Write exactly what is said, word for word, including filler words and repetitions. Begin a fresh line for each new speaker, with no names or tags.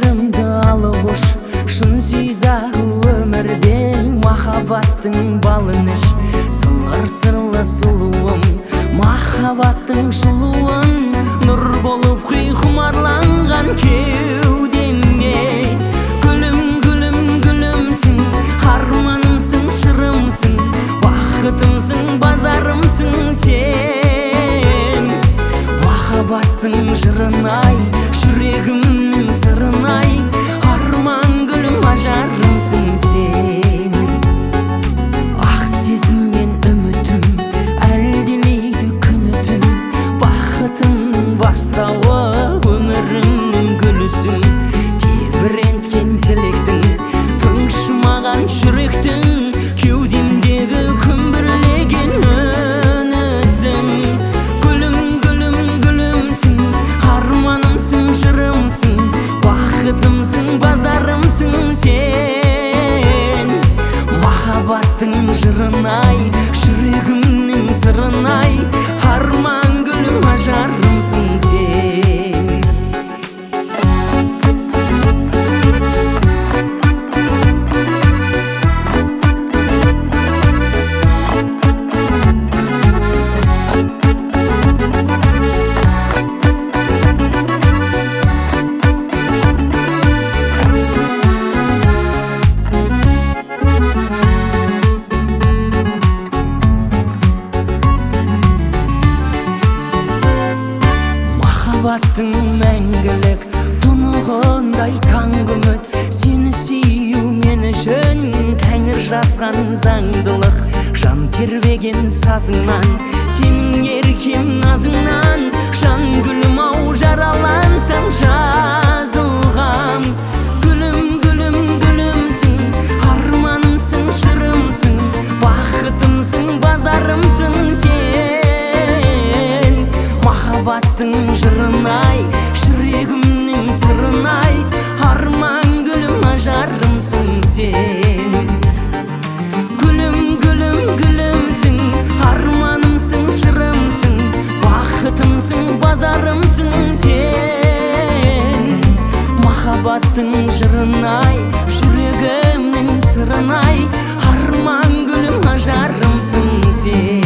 жанарымды алып уш, шын сүйдағы өмірден махаббаттың балын іш. Сыңғыр сырлы сұлуым, махаббаттың жылуын, нұр болып құй құмарланған кеудемге. Гүлім, гүлім, гүлімсің, арманымсың, шырымсың, бақытымсың, базарымсың сен. Махаббаттың жырын-ай, жүрегімнің сырын-ай, арман гүлім, ажарымсың сен. Ақ сезім мен үмітім әлдилейді күні-түн, бақытымның бастауы, өмірімнің гүлісің. Тебіренткен тілектің, тыңшымаған жүректің, кеудемдегі күмбірлеген үнісің. Гүлім, гүлім, гүлімсің, арманымсың, жырымсың, бақытымсың, базарымсың сен. Махаббаттың жырын-ай, жүрегімнің сырын-ай, арман гүлім, ажарымсың сен. Махаббаттың мәңгілік тұнығындай таңғы үміт, сені сүю мен үшін Тәңір жазған заңдылық. Жан тербеген сазыңнан, сенің еркем назыңнан, жан гүлім ау, жаралансам жазылғам. Гүлім, гүлім, гүлімсің, арманымсың, жырымсың, бақытымсың, базарымсың сен. Махаббаттың жырын-ай, жүрегімнің сырын-ай, арман гүлім, ажарымсың сен. Гүлім, гүлім, гүлімсің, арманымсың, жырымсың, бақытымсың, базарымсың сен. Махаббаттың жырын-ай, жүрегімнің сырын-ай, арман гүлім, ажарымсың сен.